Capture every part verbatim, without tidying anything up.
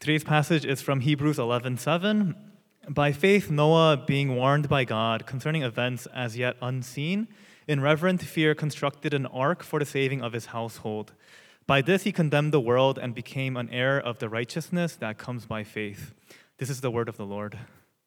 Today's passage is from Hebrews eleven seven. By faith, Noah, being warned by God concerning events as yet unseen, in reverent fear constructed an ark for the saving of his household. By this he condemned the world and became an heir of the righteousness that comes by faith. This is the word of the Lord.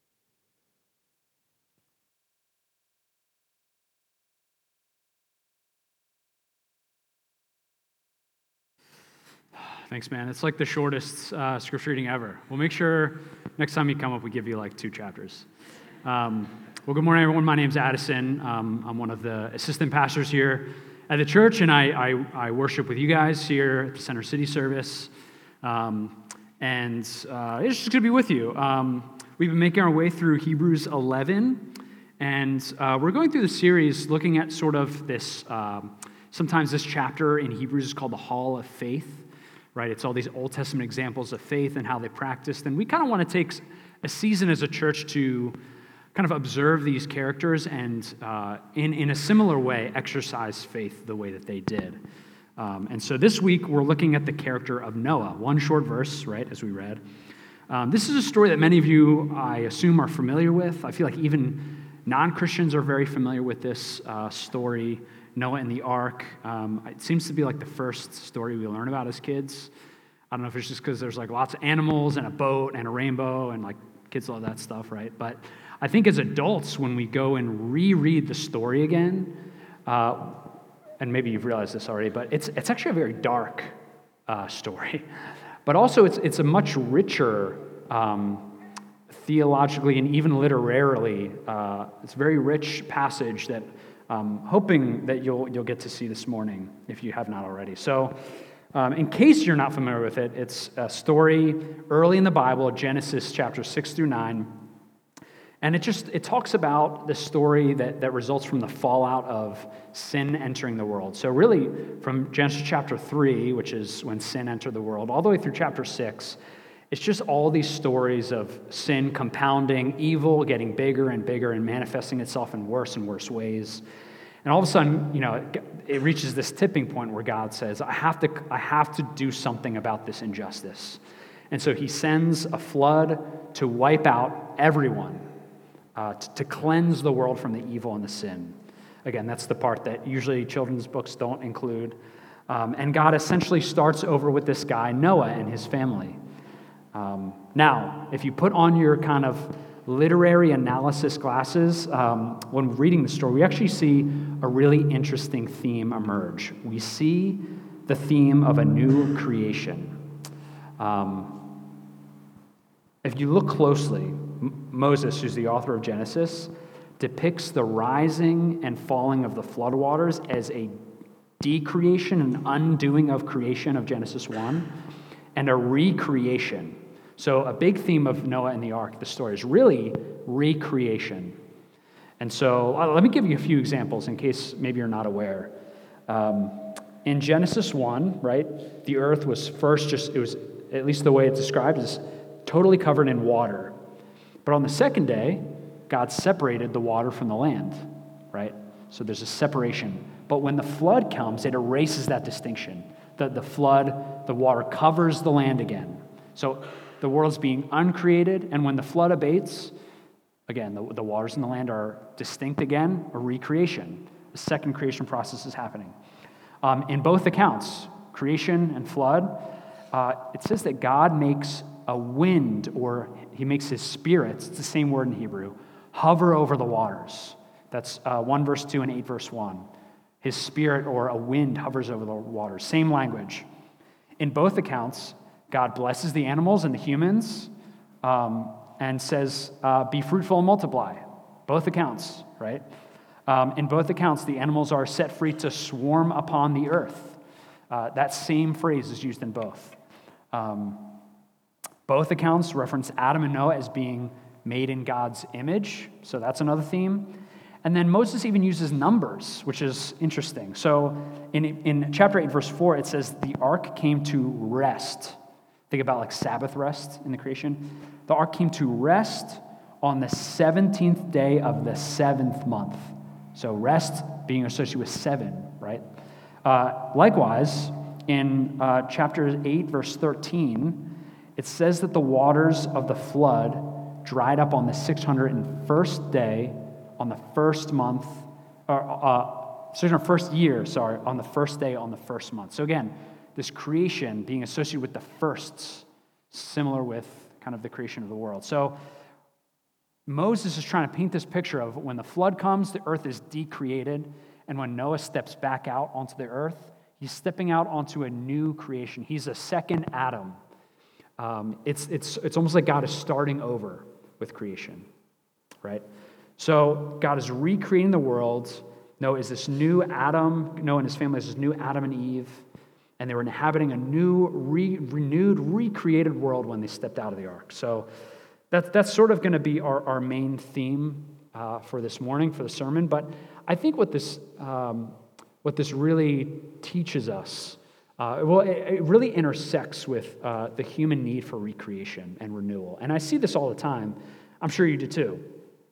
Thanks, man. It's like the shortest uh, scripture reading ever. We'll make sure next time you come up, we give you like two chapters. Um, well, good morning, everyone. My name's Addison. Um, I'm one of the assistant pastors here at the church, and I, I, I worship with you guys here at the Center City service. Um, and uh, it's just good to be with you. Um, we've been making our way through Hebrews eleven, and uh, we're going through the series looking at sort of this, um, sometimes this chapter in Hebrews is called the Hall of Faith. Right, it's all these Old Testament examples of faith and how they practiced. And we kind of want to take a season as a church to kind of observe these characters and uh, in, in a similar way exercise faith the way that they did. Um, and so this week we're looking at the character of Noah. One short verse, right, as we read. Um, this is a story that many of you, I assume, are familiar with. I feel like even non-Christians are very familiar with this uh, story. Noah and the ark. Um, it seems to be like the first story we learn about as kids. I don't know if it's just because there's like lots of animals and a boat and a rainbow and like kids love that stuff, right? But I think as adults, when we go and reread the story again, uh, and maybe you've realized this already, but it's it's actually a very dark uh, story. But also it's it's a much richer um, theologically and even literarily. Uh, it's a very rich passage that Um, hoping that you'll you'll get to see this morning if you have not already. So, um, in case you're not familiar with it, it's a story early in the Bible, Genesis chapter six through nine, and it just it talks about the story that that results from the fallout of sin entering the world. So, really, from Genesis chapter three, which is when sin entered the world, all the way through chapter six. It's just all these stories of sin compounding, evil getting bigger and bigger and manifesting itself in worse and worse ways. And all of a sudden, you know, it, it reaches this tipping point where God says, I have to, I have to do something about this injustice. And so he sends a flood to wipe out everyone, uh, to, to cleanse the world from the evil and the sin. Again, that's the part that usually children's books don't include. Um, and God essentially starts over with this guy, Noah, and his family. Um, now, if you put on your kind of literary analysis glasses, um, when reading the story, we actually see a really interesting theme emerge. We see the theme of a new creation. Um, if you look closely, M- Moses, who's the author of Genesis, depicts the rising and falling of the floodwaters as a decreation, an undoing of creation of Genesis one, and a recreation. So a big theme of Noah and the ark, the story, is really recreation. And so uh, let me give you a few examples in case maybe you're not aware. Um, in Genesis one, right, the earth was first just, it was, at least the way it's described, is totally covered in water. But on the second day, God separated the water from the land, right? So there's a separation. But when the flood comes, it erases that distinction. The, the flood, the water covers the land again. So the world's being uncreated, and when the flood abates, again, the, the waters in the land are distinct again, a recreation. The second creation process is happening. Um, in both accounts, creation and flood, uh, it says that God makes a wind, or he makes his spirit, it's the same word in Hebrew, hover over the waters. That's uh, one verse two and eight verse one. His spirit, or a wind, hovers over the waters. Same language. In both accounts, God blesses the animals and the humans um, and says, uh, be fruitful and multiply. Both accounts, right? Um, in both accounts, the animals are set free to swarm upon the earth. Uh, that same phrase is used in both. Um, both accounts reference Adam and Noah as being made in God's image, so that's another theme. And then Moses even uses numbers, which is interesting. So in, in chapter eight, verse four, it says, the ark came to rest. Think about like Sabbath rest in the creation. The ark came to rest on the seventeenth day of the seventh month. So rest being associated with seven, right? Uh, likewise, in uh, chapter eight, verse thirteen, it it says that the waters of the flood dried up on the six hundred first day, on the first month, or uh, six hundred first year, sorry, on the first day, on the first month. So again, this creation being associated with the firsts, similar with kind of the creation of the world. So Moses is trying to paint this picture of when the flood comes, the earth is decreated, and when Noah steps back out onto the earth, he's stepping out onto a new creation. He's a second Adam. Um, it's, it's, it's almost like God is starting over with creation, right? So God is recreating the world. Noah is this new Adam. Noah and his family is this new Adam and Eve, and they were inhabiting a new, re, renewed, recreated world when they stepped out of the ark. So that's, that's sort of going to be our, our main theme uh, for this morning, for the sermon. But I think what this, um, what this really teaches us, uh, well, it, it really intersects with uh, the human need for recreation and renewal. And I see this all the time. I'm sure you do too.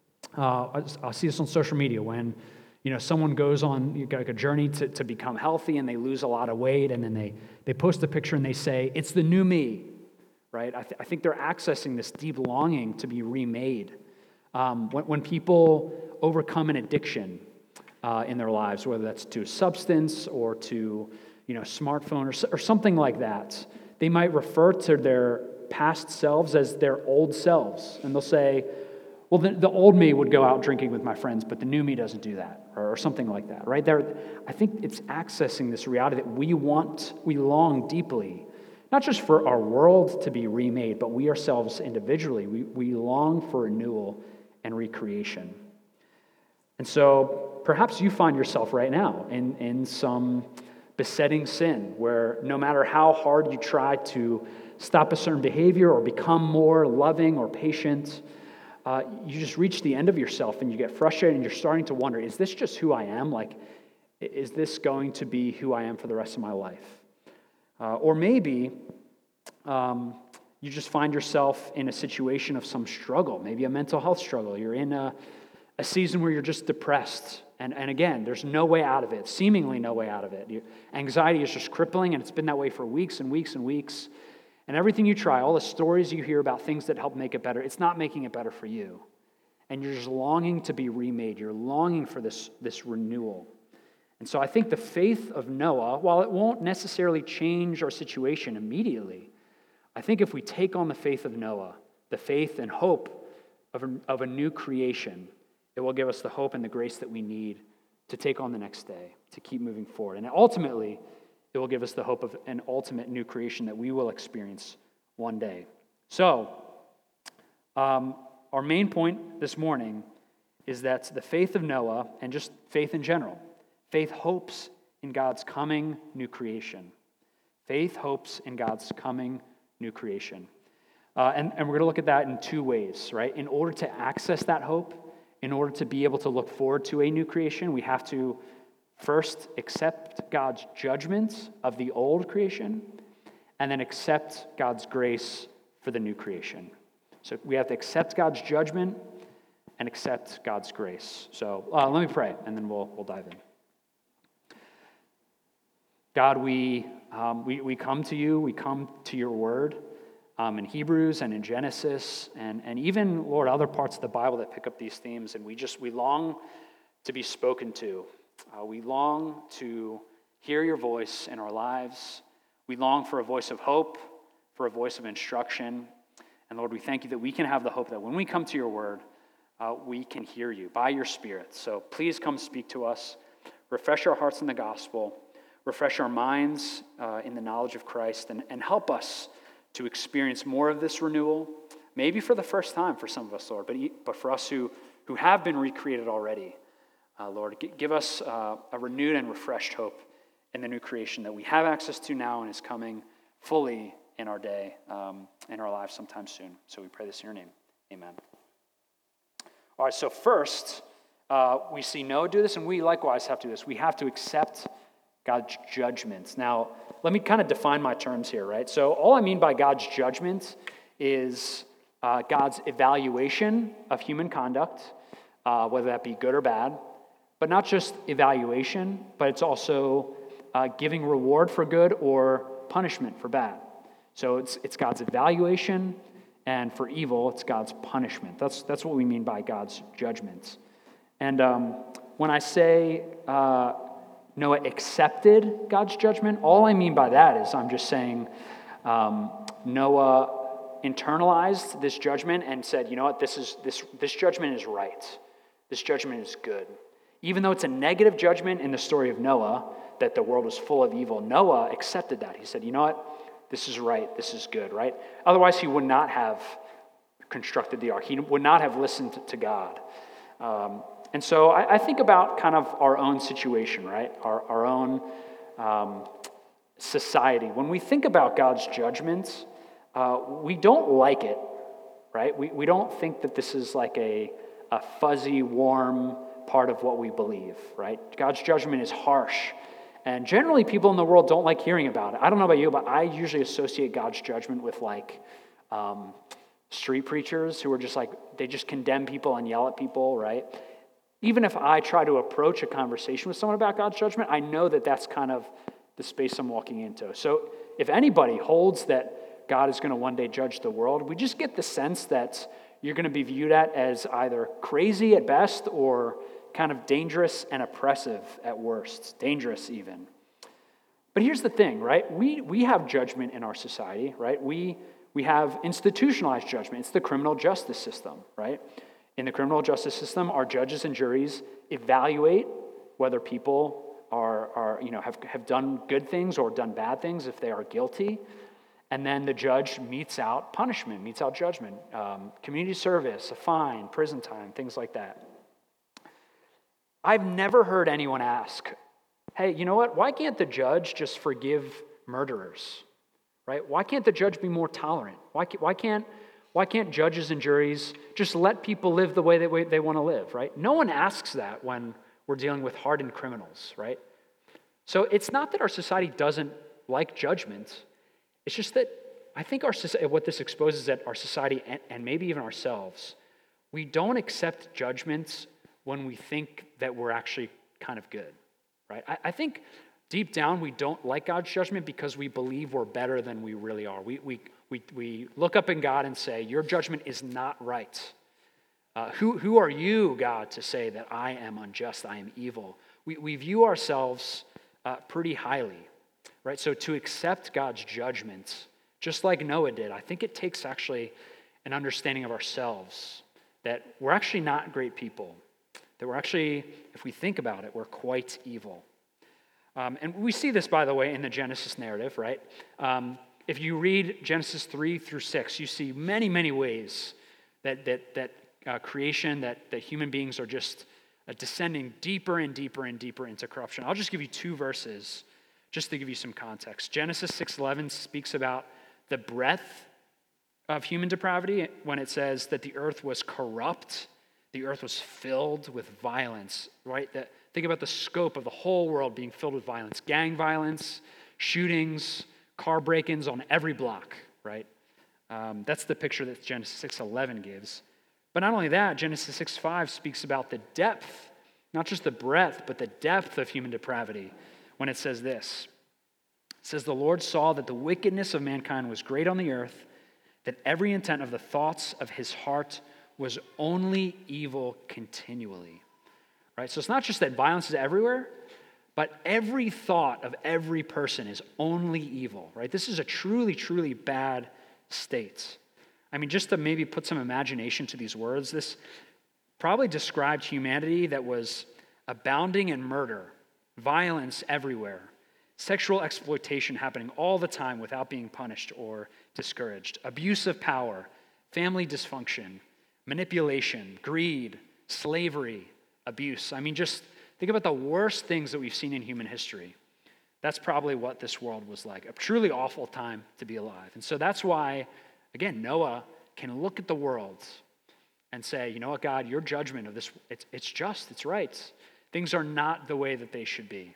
Uh, I'll see this on social media when, you know, someone goes on like a journey to, to become healthy and they lose a lot of weight, and then they, they post a picture and they say, it's the new me, right? I, th- I think they're accessing this deep longing to be remade. Um, when, when people overcome an addiction uh, in their lives, whether that's to a substance or to, you know, smartphone or, or something like that, they might refer to their past selves as their old selves. And they'll say, well, the, the old me would go out drinking with my friends, but the new me doesn't do that, or, or something like that, right? There, I think it's accessing this reality that we want, we long deeply, not just for our world to be remade, but we ourselves individually, we, we long for renewal and recreation. And so perhaps you find yourself right now in, in some besetting sin where no matter how hard you try to stop a certain behavior or become more loving or patient, Uh, you just reach the end of yourself and you get frustrated and you're starting to wonder, is this just who I am? Like, is this going to be who I am for the rest of my life? Uh, or maybe um, you just find yourself in a situation of some struggle, maybe a mental health struggle. You're in a, a season where you're just depressed. And, and again, there's no way out of it, seemingly no way out of it. You, anxiety is just crippling, and it's been that way for weeks and weeks and weeks. And everything you try, all the stories you hear about things that help make it better, it's not making it better for you. And you're just longing to be remade. You're longing for this, this renewal. And so I think the faith of Noah, while it won't necessarily change our situation immediately, I think if we take on the faith of Noah, the faith and hope of a, of a new creation, it will give us the hope and the grace that we need to take on the next day, to keep moving forward. And ultimately, it will give us the hope of an ultimate new creation that we will experience one day. So, um, our main point this morning is that the faith of Noah, and just faith in general, faith hopes in God's coming new creation. Faith hopes in God's coming new creation. Uh, and, and we're going to look at that in two ways, right? In order to access that hope, in order to be able to look forward to a new creation, we have to first, accept God's judgment of the old creation, and then accept God's grace for the new creation. So we have to accept God's judgment and accept God's grace. So uh, let me pray, and then we'll we'll dive in. God, we um, we we come to you. We come to your word um, in Hebrews and in Genesis, and and even Lord, other parts of the Bible that pick up these themes, and we just we long to be spoken to. Uh, we long to hear your voice in our lives. We long for a voice of hope, for a voice of instruction. And Lord, we thank you that we can have the hope that when we come to your word, uh, we can hear you by your Spirit. So please come speak to us. Refresh our hearts in the gospel. Refresh our minds uh, in the knowledge of Christ. And, and help us to experience more of this renewal, maybe for the first time for some of us, Lord, but, but for us who, who have been recreated already. Uh, Lord, give us uh, a renewed and refreshed hope in the new creation that we have access to now and is coming fully in our day, um, in our lives sometime soon. So we pray this in your name. Amen. All right, so first, uh, we see Noah do this, and we likewise have to do this. We have to accept God's judgments. Now, let me kind of define my terms here, right? So all I mean by God's judgment is uh, God's evaluation of human conduct, uh, whether that be good or bad. But not just evaluation, but it's also uh, giving reward for good or punishment for bad. So it's it's God's evaluation, and for evil, it's God's punishment. That's that's what we mean by God's judgments. And um, when I say uh, Noah accepted God's judgment, all I mean by that is I'm just saying um, Noah internalized this judgment and said, you know what, this is this this judgment is right. This judgment is good. Even though it's a negative judgment in the story of Noah, that the world was full of evil, Noah accepted that. He said, you know what, this is right, this is good, right? Otherwise, he would not have constructed the ark. He would not have listened to God. Um, and so I, I think about kind of our own situation, right? Our, our own um, society. When we think about God's judgments, uh, we don't like it, right? We, we don't think that this is like a, a fuzzy, warm part of what we believe, right? God's judgment is harsh. And generally, people in the world don't like hearing about it. I don't know about you, but I usually associate God's judgment with like um, street preachers who are just like, they just condemn people and yell at people, right? Even if I try to approach a conversation with someone about God's judgment, I know that that's kind of the space I'm walking into. So if anybody holds that God is going to one day judge the world, we just get the sense that you're going to be viewed at as either crazy at best or kind of dangerous and oppressive at worst, dangerous even. But here's the thing, right? We we have judgment in our society, right? We we have institutionalized judgment. It's the criminal justice system, right? In the criminal justice system, our judges and juries evaluate whether people are are you know have have done good things or done bad things if they are guilty, and then the judge metes out punishment, metes out judgment, um, community service, a fine, prison time, things like that. I've never heard anyone ask, hey, you know what? Why can't the judge just forgive murderers, right? Why can't the judge be more tolerant? Why can't, why can't, why can't judges and juries just let people live the way they, they want to live, right? No one asks that when we're dealing with hardened criminals, right? So it's not that our society doesn't like judgment. It's just that I think our what this exposes that our society and, and maybe even ourselves, we don't accept judgments when we think that we're actually kind of good, right? I, I think deep down we don't like God's judgment because we believe we're better than we really are. We we we we look up in God and say, your judgment is not right. Uh, who who are you, God, to say that I am unjust, I am evil? We we view ourselves uh, pretty highly, right? So to accept God's judgment, just like Noah did, I think it takes actually an understanding of ourselves that we're actually not great people. That we're actually, if we think about it, we're quite evil. Um, and we see this, by the way, in the Genesis narrative, right? Um, if you read Genesis three through six, you see many, many ways that that that uh, creation, that, that human beings are just uh, descending deeper and deeper and deeper into corruption. I'll just give you two verses just to give you some context. Genesis six eleven speaks about the breadth of human depravity when it says that the earth was corrupt. The earth was filled with violence, right? That, think about the scope of the whole world being filled with violence. Gang violence, shootings, car break-ins on every block, right? Um, that's the picture that Genesis six eleven gives. But not only that, Genesis six five speaks about the depth, not just the breadth, but the depth of human depravity when it says this. It says, the Lord saw that the wickedness of mankind was great on the earth, that every intent of the thoughts of his heart was only evil continually, right? So it's not just that violence is everywhere, but every thought of every person is only evil, right? This is a truly, truly bad state. I mean, just to maybe put some imagination to these words, this probably described humanity that was abounding in murder, violence everywhere, sexual exploitation happening all the time without being punished or discouraged, abuse of power, family dysfunction, manipulation, greed, slavery, abuse. I mean, just think about the worst things that we've seen in human history. That's probably what this world was like, a truly awful time to be alive. And so that's why, again, Noah can look at the world and say, you know what, God, your judgment of this, it's, it's just, it's right. Things are not the way that they should be.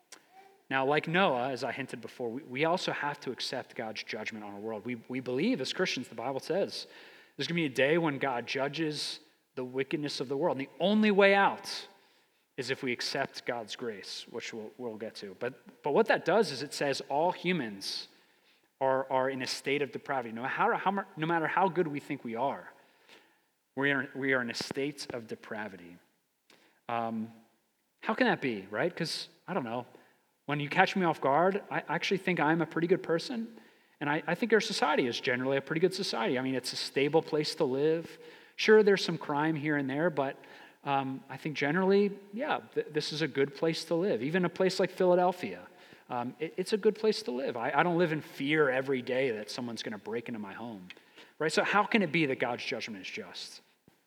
Now, like Noah, as I hinted before, we, we also have to accept God's judgment on our world. We, we believe as Christians, the Bible says, there's going to be a day when God judges the wickedness of the world. And the only way out is if we accept God's grace, which we'll, we'll get to. But, but what that does is it says all humans are, are in a state of depravity. No, how, how, no matter how good we think we are, we are, we are in a state of depravity. Um, how can that be, right? Because, I don't know, when you catch me off guard, I actually think I'm a pretty good person. And I, I think our society is generally a pretty good society. I mean, it's a stable place to live. Sure, there's some crime here and there, but um, I think generally, yeah, th- this is a good place to live. Even a place like Philadelphia, um, it, it's a good place to live. I, I don't live in fear every day that someone's going to break into my home, right? So how can it be that God's judgment is just?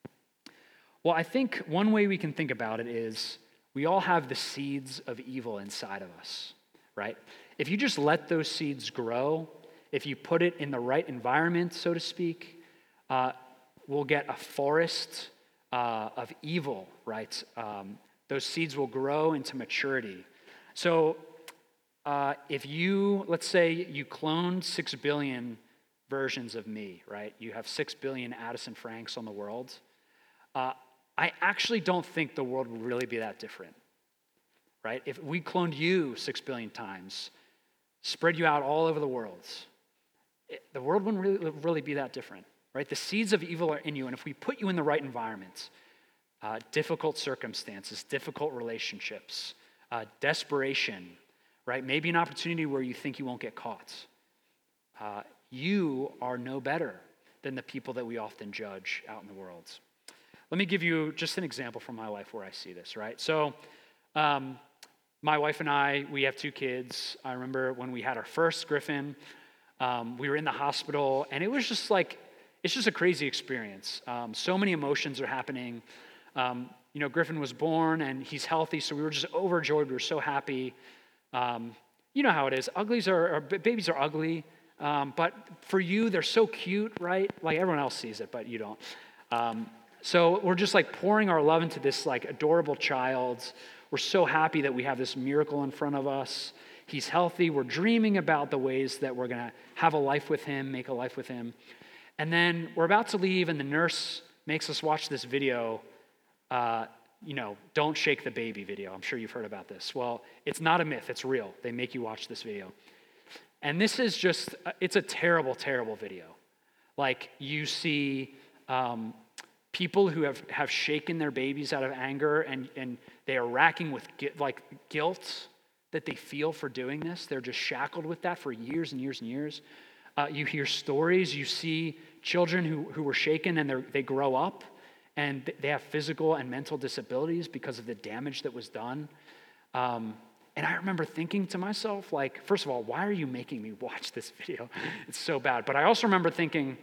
Well, I think one way we can think about it is we all have the seeds of evil inside of us, right? If you just let those seeds grow, if you put it in the right environment, so to speak, uh, we'll get a forest uh, of evil, right? Um, those seeds will grow into maturity. So uh, if you, let's say you cloned six billion versions of me, right? You have six billion Addison Franks on the world. Uh, I actually don't think the world would really be that different, right? If we cloned you six billion times, spread you out all over the world, it, the world wouldn't really, really be that different, right? The seeds of evil are in you, and if we put you in the right environment, uh, difficult circumstances, difficult relationships, uh, desperation, right? Maybe an opportunity where you think you won't get caught. Uh, you are no better than the people that we often judge out in the world. Let me give you just an example from my life where I see this, right? So um, my wife and I, we have two kids. I remember when we had our first Griffin, um, we were in the hospital, and it was just like, it's just a crazy experience. Um, so many emotions are happening. Um, you know, Griffin was born, and he's healthy, so we were just overjoyed. We were so happy. Um, you know how it is. Uglies are, or babies are ugly, um, but for you, they're so cute, right? Like everyone else sees it, but you don't. Um, So we're just like pouring our love into this like adorable child. We're so happy that we have this miracle in front of us. He's healthy. We're dreaming about the ways that we're going to have a life with him, make a life with him. And then we're about to leave, and the nurse makes us watch this video, uh, you know, don't shake the baby video. I'm sure you've heard about this. Well, it's not a myth. It's real. They make you watch this video. And this is just, it's a terrible, terrible video. Like you see... Um, People who have, have shaken their babies out of anger, and, and they are racking with gu- like guilt that they feel for doing this. They're just shackled with that for years and years and years. Uh, you hear stories. You see children who, who were shaken, and they grow up, and they have physical and mental disabilities because of the damage that was done. Um, and I remember thinking to myself, like, first of all, why are you making me watch this video? It's so bad. But I also remember thinking,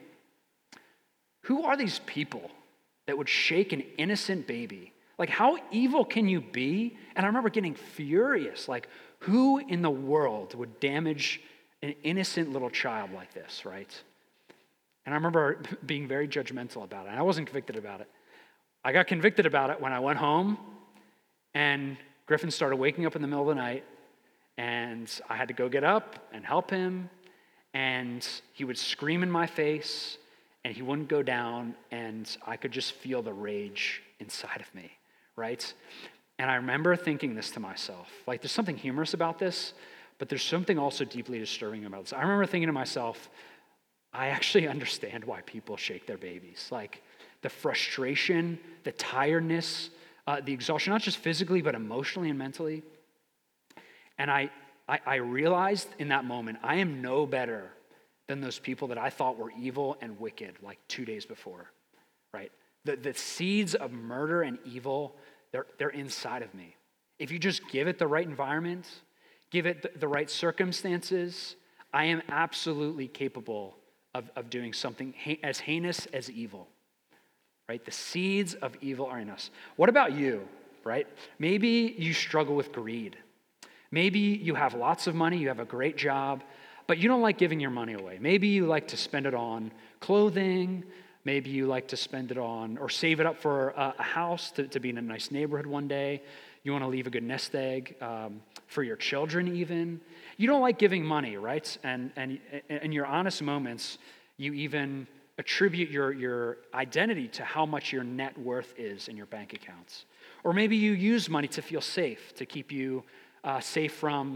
who are these people that would shake an innocent baby? Like, how evil can you be? And I remember getting furious. Like, who in the world would damage an innocent little child like this, right? And I remember being very judgmental about it. And I wasn't convicted about it. I got convicted about it when I went home, and Griffin started waking up in the middle of the night, and I had to go get up and help him, and he would scream in my face, and he wouldn't go down, and I could just feel the rage inside of me, right? And I remember thinking this to myself, like there's something humorous about this, but there's something also deeply disturbing about this. I remember thinking to myself, I actually understand why people shake their babies. Like the frustration, the tiredness, uh, the exhaustion, not just physically, but emotionally and mentally. And I, I, I realized in that moment, I am no better than those people that I thought were evil and wicked like two days before, right? The, the seeds of murder and evil, they're, they're inside of me. If you just give it the right environment, give it the, the right circumstances, I am absolutely capable of, of doing something ha- as heinous as evil, right? The seeds of evil are in us. What about you, right? Maybe you struggle with greed. Maybe you have lots of money, you have a great job, but you don't like giving your money away. Maybe you like to spend it on clothing. Maybe you like to spend it on or save it up for a, a house to, to be in a nice neighborhood one day. You want to leave a good nest egg um, for your children even. You don't like giving money, right? And and in your honest moments, you even attribute your, your identity to how much your net worth is in your bank accounts. Or maybe you use money to feel safe, to keep you uh, safe from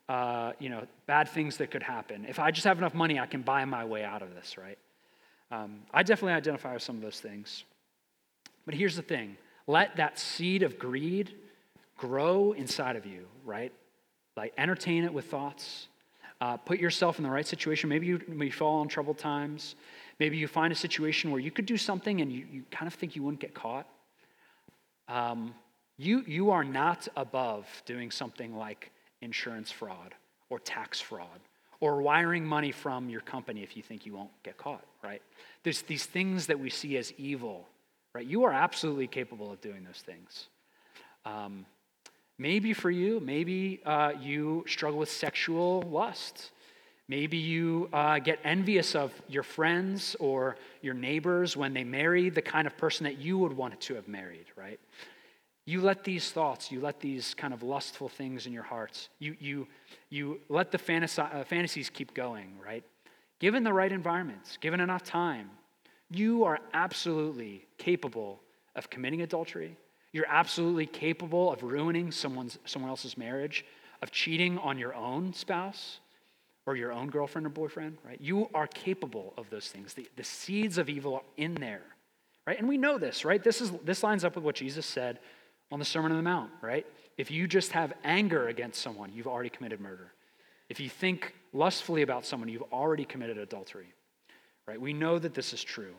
uh, you know, bad things that could happen. If I just have enough money, I can buy my way out of this, right? Um, I definitely identify with some of those things. But here's the thing. Let that seed of greed grow inside of you, right? Like entertain it with thoughts. Uh, put yourself in the right situation. Maybe you, maybe you fall in troubled times. Maybe you find a situation where you could do something and you, you kind of think you wouldn't get caught. Um, you, you are not above doing something like insurance fraud or tax fraud or wiring money from your company if you think you won't get caught, right? There's these things that we see as evil, right? You are absolutely capable of doing those things. Um, maybe for you, maybe uh, you struggle with sexual lust. Maybe you uh, get envious of your friends or your neighbors when they marry the kind of person that you would want to have married, right? You let these thoughts, you let these kind of lustful things in your hearts, you you you let the fantasy, uh, fantasies keep going, right? Given the right environments, given enough time, you are absolutely capable of committing adultery. You're absolutely capable of ruining someone's someone else's marriage, of cheating on your own spouse or your own girlfriend or boyfriend, right? You are capable of those things. The, the seeds of evil are in there, right? And we know this, right? This is this lines up with what Jesus said on the Sermon on the Mount, right? If you just have anger against someone, you've already committed murder. If you think lustfully about someone, you've already committed adultery, right? We know that this is true.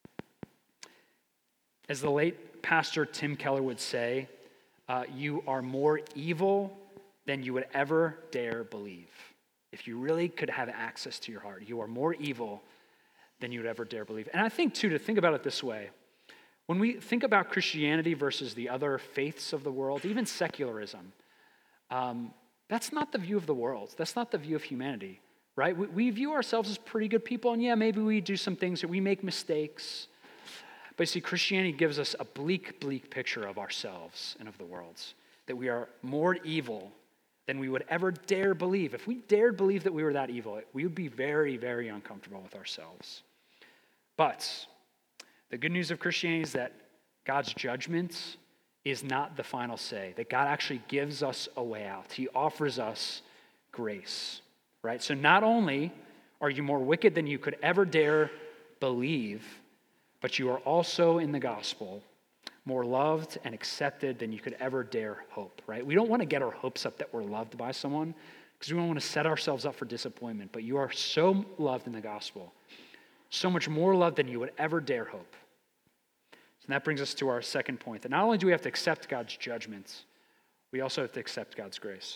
As the late pastor Tim Keller would say, uh, you are more evil than you would ever dare believe. If you really could have access to your heart, you are more evil than you would ever dare believe. And I think, too, to think about it this way, when we think about Christianity versus the other faiths of the world, even secularism, um, that's not the view of the world. That's not the view of humanity, right? We, we view ourselves as pretty good people, and yeah, maybe we do some things that we make mistakes. But you see, Christianity gives us a bleak, bleak picture of ourselves and of the world, that we are more evil than we would ever dare believe. If we dared believe that we were that evil, we would be very, very uncomfortable with ourselves. But the good news of Christianity is that God's judgment is not the final say, that God actually gives us a way out. He offers us grace, right? So not only are you more wicked than you could ever dare believe, but you are also in the gospel more loved and accepted than you could ever dare hope, right? We don't want to get our hopes up that we're loved by someone because we don't want to set ourselves up for disappointment, but you are so loved in the gospel, so much more loved than you would ever dare hope. And that brings us to our second point, that not only do we have to accept God's judgments, we also have to accept God's grace.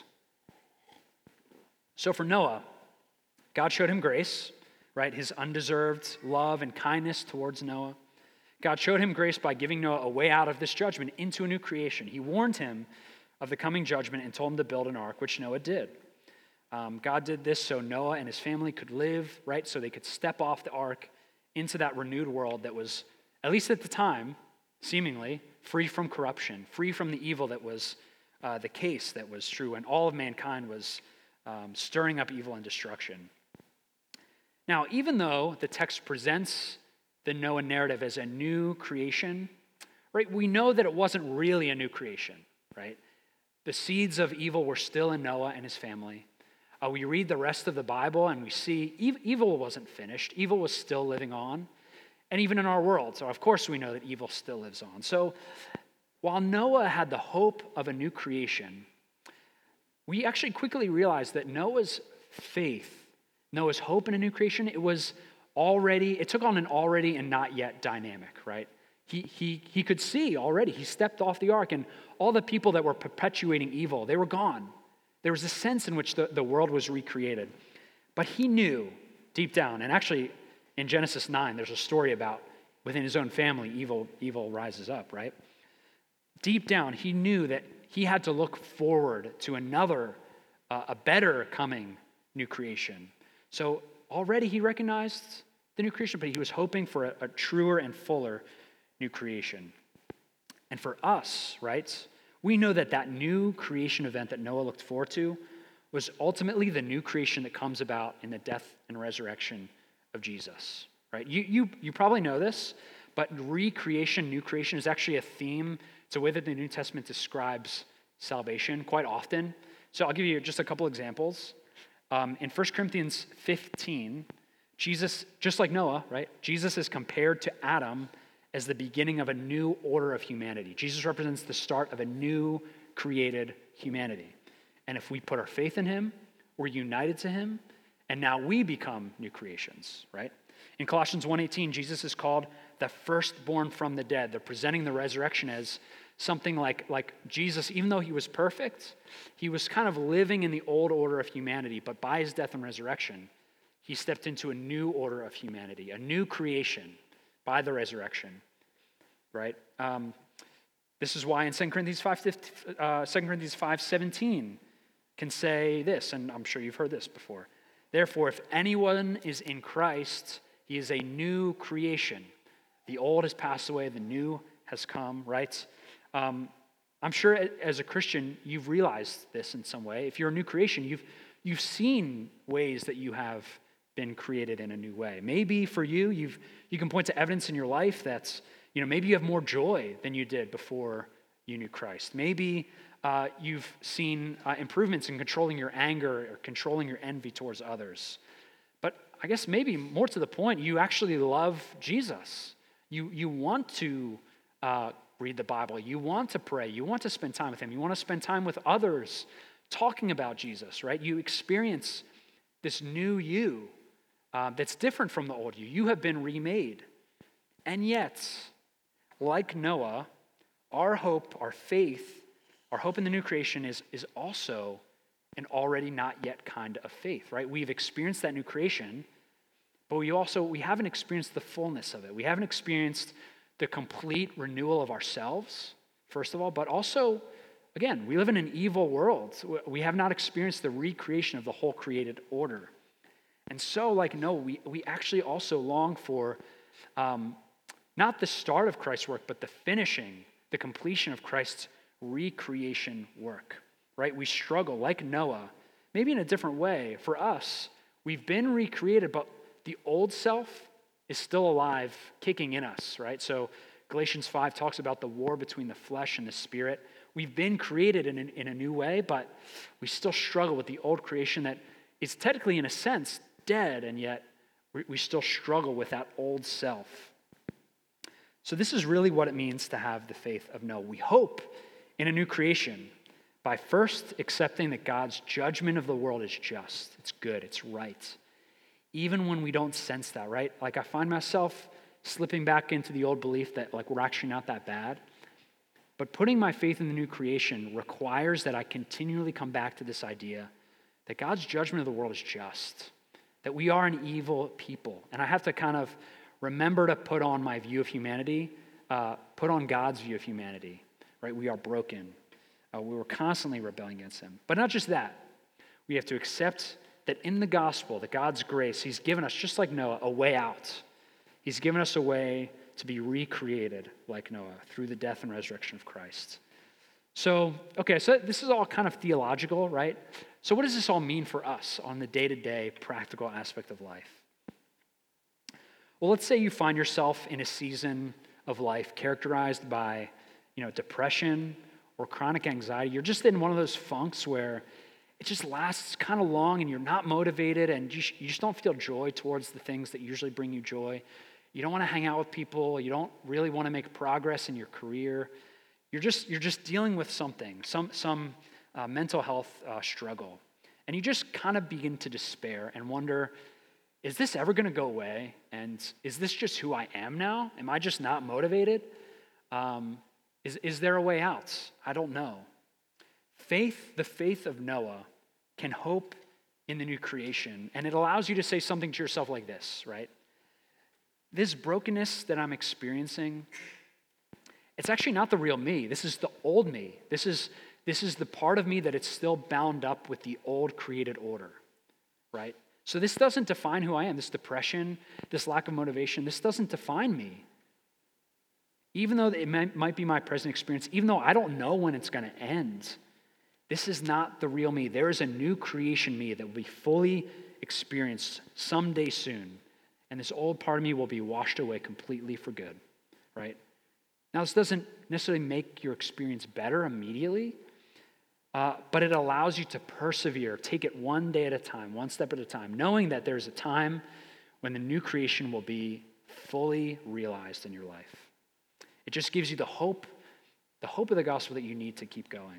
So for Noah, God showed him grace, right? His undeserved love and kindness towards Noah. God showed him grace by giving Noah a way out of this judgment into a new creation. He warned him of the coming judgment and told him to build an ark, which Noah did. Um, God did this so Noah and his family could live, right? So they could step off the ark into that renewed world that was, at least at the time, seemingly free from corruption, free from the evil that was uh, the case that was true, and all of mankind was um, stirring up evil and destruction. Now, even though the text presents the Noah narrative as a new creation, right, we know that it wasn't really a new creation, right? The seeds of evil were still in Noah and his family. Uh, we read the rest of the Bible and we see ev- evil wasn't finished. Evil was still living on. And even in our world, so of course we know that evil still lives on. So while Noah had the hope of a new creation, we actually quickly realized that Noah's faith, Noah's hope in a new creation, it was already, it took on an already and not yet dynamic, right? He, he, he could see already, he stepped off the ark and all the people that were perpetuating evil, they were gone. There was a sense in which the, the world was recreated. But he knew deep down, and actually in Genesis nine, there's a story about within his own family, evil, evil rises up, right? Deep down, he knew that he had to look forward to another, uh, a better coming new creation. So already he recognized the new creation, but he was hoping for a, a truer and fuller new creation. And for us, right, we know that that new creation event that Noah looked forward to was ultimately the new creation that comes about in the death and resurrection of Jesus, right? You, you, you probably know this, but recreation, new creation is actually a theme. It's a way that the New Testament describes salvation quite often. So I'll give you just a couple examples. Um, in First Corinthians fifteen, Jesus, just like Noah, right? Jesus is compared to Adam as the beginning of a new order of humanity. Jesus represents the start of a new created humanity. And if we put our faith in him, we're united to him, and now we become new creations, right? In Colossians one eighteen, Jesus is called the firstborn from the dead. They're presenting the resurrection as something like, like Jesus, even though he was perfect, he was kind of living in the old order of humanity, but by his death and resurrection, he stepped into a new order of humanity, a new creation by the resurrection, right? Um, this is why in Second Corinthians five seventeen can say this, and I'm sure you've heard this before. Therefore, if anyone is in Christ, he is a new creation. The old has passed away, the new has come, right? Um, I'm sure as a Christian, you've realized this in some way. If you're a new creation, you've you've seen ways that you have been created in a new way. Maybe for you, you've you can point to evidence in your life that's, you know, maybe you have more joy than you did before you knew Christ. Maybe uh, you've seen uh, improvements in controlling your anger or controlling your envy towards others. But I guess maybe more to the point, you actually love Jesus. You you want to uh, read the Bible. You want to pray. You want to spend time with him. You want to spend time with others talking about Jesus, right? You experience this new you uh, that's different from the old you. You have been remade. And yet, like Noah, our hope, our faith, our hope in the new creation is, is also an already not yet kind of faith, right? We've experienced that new creation, but we also, we haven't experienced the fullness of it. We haven't experienced the complete renewal of ourselves, first of all, but also, again, we live in an evil world. We have not experienced the recreation of the whole created order. And so, like Noah, we, we actually also long for um, not the start of Christ's work, but the finishing, the completion of Christ's recreation work, right? We struggle, like Noah, maybe in a different way. For us, we've been recreated, but the old self is still alive, kicking in us, right? So Galatians five talks about the war between the flesh and the spirit. We've been created in, an, in a new way, but we still struggle with the old creation that is technically, in a sense, dead, and yet we, we still struggle with that old self. So this is really what it means to have the faith of Noah. We hope in a new creation by first accepting that God's judgment of the world is just, it's good, it's right. Even when we don't sense that, right? Like I find myself slipping back into the old belief that like we're actually not that bad. But putting my faith in the new creation requires that I continually come back to this idea that God's judgment of the world is just, that we are an evil people. And I have to kind of remember to put on my view of humanity, uh, put on God's view of humanity, right? We are broken. Uh, we were constantly rebelling against him. But not just that. We have to accept that in the gospel, that God's grace, he's given us, just like Noah, a way out. He's given us a way to be recreated like Noah through the death and resurrection of Christ. So, okay, so this is all kind of theological, right? So what does this all mean for us on the day-to-day practical aspect of life? Well, let's say you find yourself in a season of life characterized by, you know, depression or chronic anxiety. You're just in one of those funks where it just lasts kind of long and you're not motivated and you, sh- you just don't feel joy towards the things that usually bring you joy. You don't want to hang out with people. You don't really want to make progress in your career. You're just you're just dealing with something, some some uh, mental health uh, struggle. And you just kind of begin to despair and wonder, is this ever going to go away? And is this just who I am now? Am I just not motivated? Um, is, is there a way out? I don't know. Faith, the faith of Noah, can hope in the new creation, and it allows you to say something to yourself like this, right? This brokenness that I'm experiencing, it's actually not the real me. This is the old me. This is, this is the part of me that it's still bound up with the old created order, right? So this doesn't define who I am. This depression, this lack of motivation, this doesn't define me. Even though it might, might be my present experience, even though I don't know when it's going to end, this is not the real me. There is a new creation me that will be fully experienced someday soon. And this old part of me will be washed away completely for good, right? Now, this doesn't necessarily make your experience better immediately, Uh, but it allows you to persevere, take it one day at a time, one step at a time, knowing that there's a time when the new creation will be fully realized in your life. It just gives you the hope, the hope of the gospel that you need to keep going.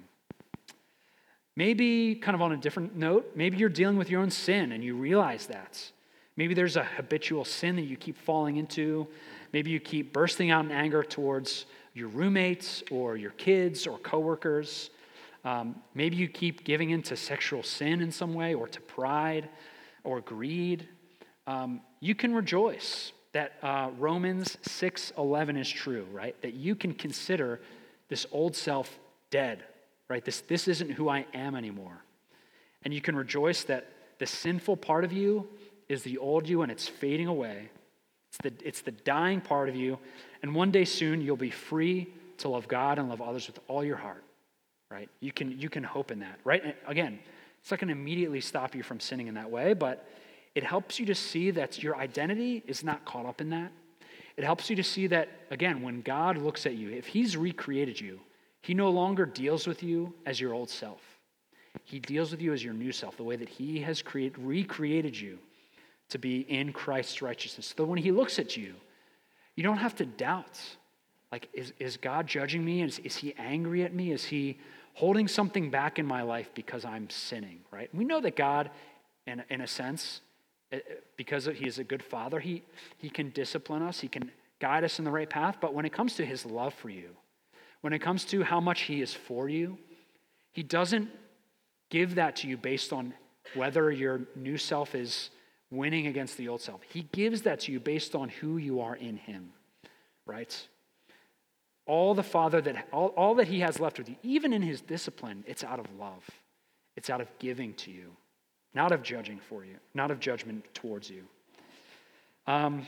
Maybe, kind of on a different note, maybe you're dealing with your own sin and you realize that. Maybe there's a habitual sin that you keep falling into. Maybe you keep bursting out in anger towards your roommates or your kids or coworkers. Um, maybe you keep giving in to sexual sin in some way, or to pride or greed. Um, you can rejoice that uh, Romans six eleven is true, right? That you can consider this old self dead, right? This, this isn't who I am anymore. And you can rejoice that the sinful part of you is the old you and it's fading away. It's the, it's the dying part of you. And one day soon you'll be free to love God and love others with all your heart, right? You can, you can hope in that, right? And again, it's not going to immediately stop you from sinning in that way, but it helps you to see that your identity is not caught up in that. It helps you to see that, again, when God looks at you, if he's recreated you, he no longer deals with you as your old self. He deals with you as your new self, the way that he has created, recreated you to be in Christ's righteousness. So when he looks at you, you don't have to doubt, like, is, is God judging me? Is, is he angry at me? Is he holding something back in my life because I'm sinning, right? We know that God, in, in a sense, because he is a good father, he, he can discipline us, he can guide us in the right path, but when it comes to his love for you, when it comes to how much he is for you, he doesn't give that to you based on whether your new self is winning against the old self. He gives that to you based on who you are in him, right? All the Father that all, all that he has left with you, even in his discipline, it's out of love. It's out of giving to you, not of judging for you, not of judgment towards you. Um,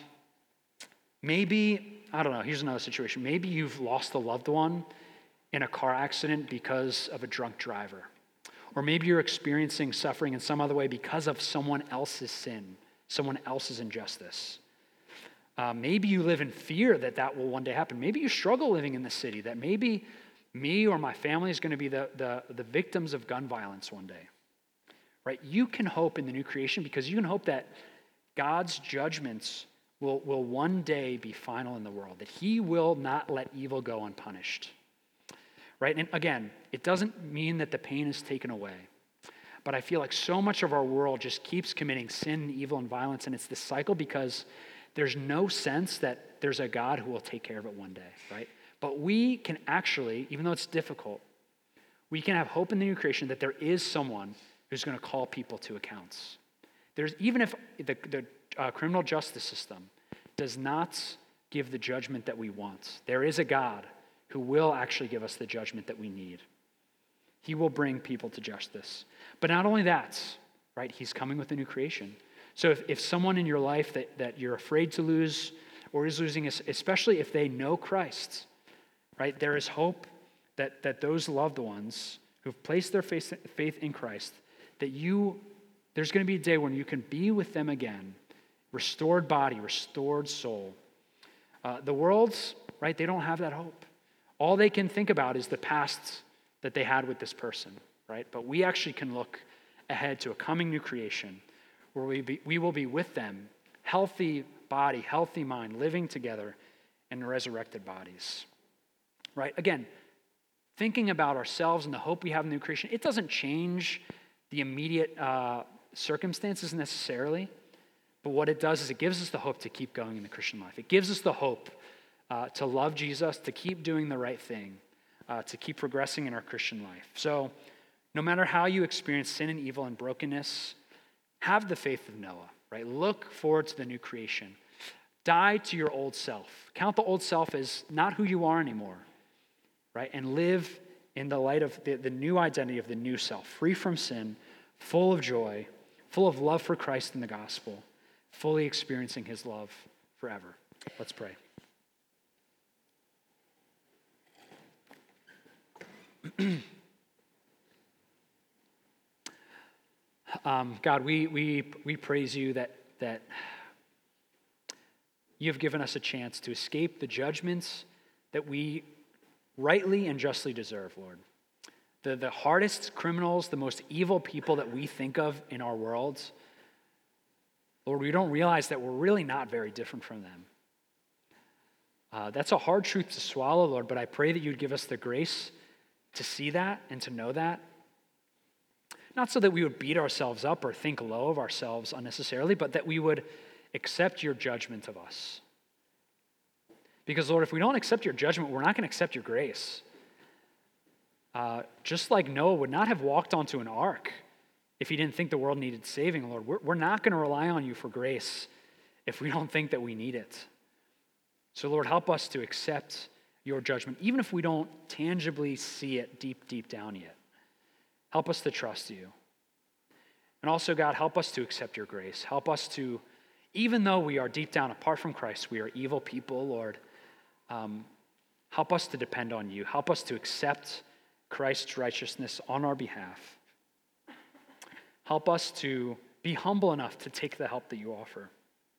maybe, I don't know, here's another situation. Maybe you've lost a loved one in a car accident because of a drunk driver. Or maybe you're experiencing suffering in some other way because of someone else's sin, someone else's injustice. Uh, maybe you live in fear that that will one day happen. Maybe you struggle living in the city, that maybe me or my family is going to be the, the, the victims of gun violence one day. Right? You can hope in the new creation because you can hope that God's judgments will, will one day be final in the world, that he will not let evil go unpunished. Right? And again, it doesn't mean that the pain is taken away. But I feel like so much of our world just keeps committing sin and evil and violence, and it's this cycle because there's no sense that there's a God who will take care of it one day, right? But we can actually, even though it's difficult, we can have hope in the new creation that there is someone who's going to call people to accounts. There's even if the, the uh, criminal justice system does not give the judgment that we want, there is a God who will actually give us the judgment that we need. He will bring people to justice. But not only that, right? He's coming with a new creation. So if, if someone in your life that, that you're afraid to lose or is losing, especially if they know Christ, right? There is hope that, that those loved ones who've placed their faith, faith in Christ, that you, there's going to be a day when you can be with them again, restored body, restored soul. Uh, the world's, right, they don't have that hope. All they can think about is the past that they had with this person, right? But we actually can look ahead to a coming new creation where we, be, we will be with them, healthy body, healthy mind, living together in resurrected bodies, right? Again, thinking about ourselves and the hope we have in the new creation, it doesn't change the immediate uh, circumstances necessarily, but what it does is it gives us the hope to keep going in the Christian life. It gives us the hope uh, to love Jesus, to keep doing the right thing, uh, to keep progressing in our Christian life. So no matter how you experience sin and evil and brokenness, have the faith of Noah, right? Look forward to the new creation. Die to your old self. Count the old self as not who you are anymore, right? And live in the light of the, the new identity of the new self, free from sin, full of joy, full of love for Christ and the gospel, fully experiencing his love forever. Let's pray. um, God, we, we, we praise you that, that you have given us a chance to escape the judgments that we rightly and justly deserve, Lord. the, the hardest criminals, the most evil people that we think of in our world, Lord, we don't realize that we're really not very different from them. Uh, that's a hard truth to swallow, Lord, but I pray that you'd give us the grace to see that and to know that. Not so that we would beat ourselves up or think low of ourselves unnecessarily, but that we would accept your judgment of us. Because, Lord, if we don't accept your judgment, we're not going to accept your grace. Uh, just like Noah would not have walked onto an ark if he didn't think the world needed saving, Lord, we're, we're not going to rely on you for grace if we don't think that we need it. So, Lord, help us to accept your judgment, even if we don't tangibly see it deep, deep down yet. Help us to trust you. And also, God, help us to accept your grace. Help us to, even though we are deep down apart from Christ, we are evil people, Lord, um, help us to depend on you. Help us to accept Christ's righteousness on our behalf. Help us to be humble enough to take the help that you offer.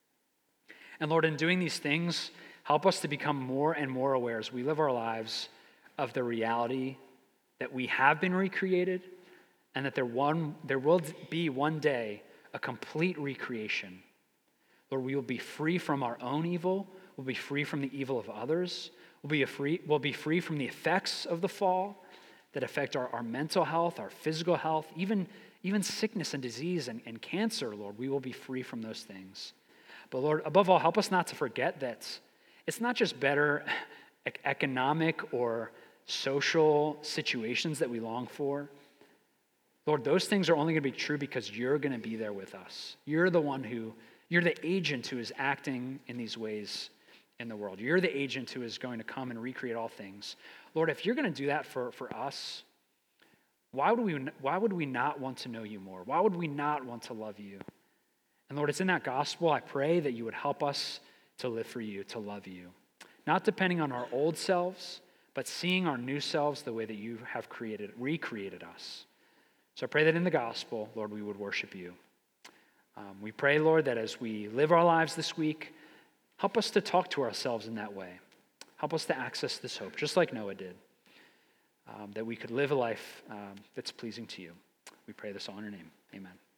And Lord, in doing these things, help us to become more and more aware as we live our lives of the reality that we have been recreated and that there, one, there will be one day a complete recreation. Lord, we will be free from our own evil. We'll be free from the evil of others. We'll be, free, we'll be free from the effects of the fall that affect our, our mental health, our physical health, even, even sickness and disease and, and cancer, Lord. We will be free from those things. But Lord, above all, help us not to forget that it's not just better economic or social situations that we long for. Lord, those things are only going to be true because you're going to be there with us. You're the one who, you're the agent who is acting in these ways in the world. You're the agent who is going to come and recreate all things. Lord, if you're going to do that for, for us, why would we, why would we not want to know you more? Why would we not want to love you? And Lord, it's in that gospel, I pray that you would help us to live for you, to love you. Not depending on our old selves, but seeing our new selves the way that you have created, recreated us. So I pray that in the gospel, Lord, we would worship you. Um, we pray, Lord, that as we live our lives this week, help us to talk to ourselves in that way. Help us to access this hope, just like Noah did, um, that we could live a life um, that's pleasing to you. We pray this all in your name. Amen.